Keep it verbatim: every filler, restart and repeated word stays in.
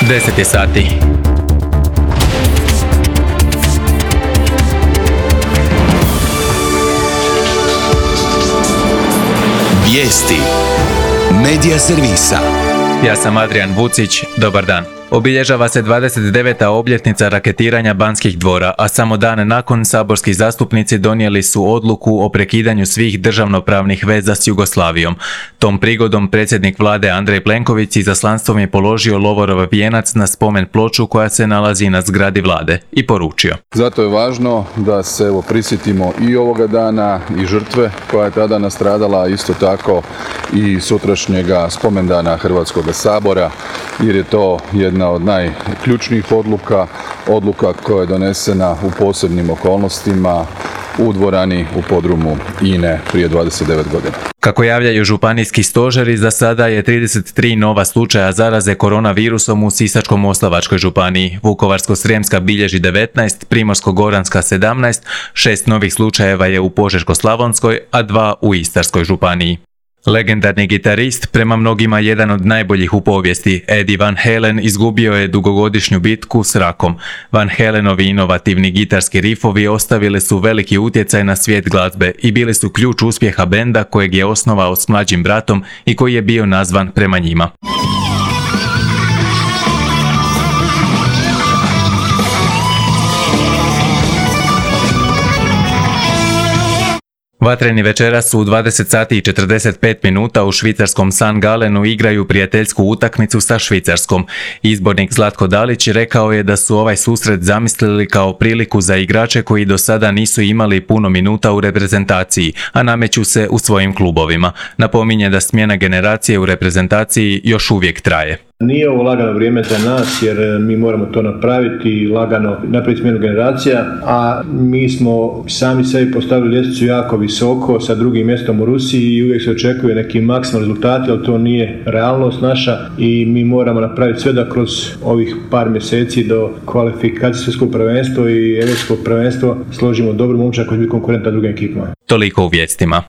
deset je sati. Vijesti Medija servisa. Ja sam Adrian Vucić, dobar dan. Obilježava se dvadeset deveta obljetnica raketiranja Banskih dvora, a samo dan nakon saborski zastupnici donijeli su odluku o prekidanju svih državnopravnih veza s Jugoslavijom. Tom prigodom predsjednik vlade Andrej Plenković izaslanstvom je položio Lovorov vijenac na spomen ploču koja se nalazi na zgradi vlade i poručio. Zato je važno da se evo prisjetimo i ovoga dana i žrtve koja je tada nastradala, isto tako i sutrašnjega spomendana Hrvatskog sabora, jer je to jedna od najključnijih odluka, odluka koja je donesena u posebnim okolnostima u dvorani u podrumu I N E prije dvadeset devet godina. Kako javljaju županijski stožeri, za sada je trideset tri nova slučaja zaraze koronavirusom u Sisačko-moslavačkoj županiji. Vukovarsko-srijemska bilježi devetnaest, Primorsko-goranska sedamnaest, šest novih slučajeva je u Požeško-slavonskoj, a dva u Istarskoj županiji. Legendarni gitarist, prema mnogima jedan od najboljih u povijesti, Eddie Van Halen izgubio je dugogodišnju bitku s rakom. Van Halenovi inovativni gitarski rifovi ostavili su veliki utjecaj na svijet glazbe i bili su ključ uspjeha benda kojeg je osnovao s mlađim bratom i koji je bio nazvan prema njima. Vatreni večeras u dvadeset sati i četrdeset pet minuta u švicarskom San Galenu igraju prijateljsku utakmicu sa Švicarskom. Izbornik Zlatko Dalić rekao je da su ovaj susret zamislili kao priliku za igrače koji do sada nisu imali puno minuta u reprezentaciji, a nameću se u svojim klubovima. Napominje da smjena generacije u reprezentaciji još uvijek traje. Nije ovo lagano vrijeme za nas jer mi moramo to napraviti, lagano napraviti smjenu generacija, a mi smo sami sebi postavili ljestvicu jako visoko sa drugim mjestom u Rusiji i uvijek se očekuje neki maksimalni rezultati, ali to nije realnost naša i mi moramo napraviti sve da kroz ovih par mjeseci do kvalifikacije svjetskog prvenstva i europskog prvenstva složimo dobru momčad koji će biti konkurentna drugim ekipama. Toliko u vijestima.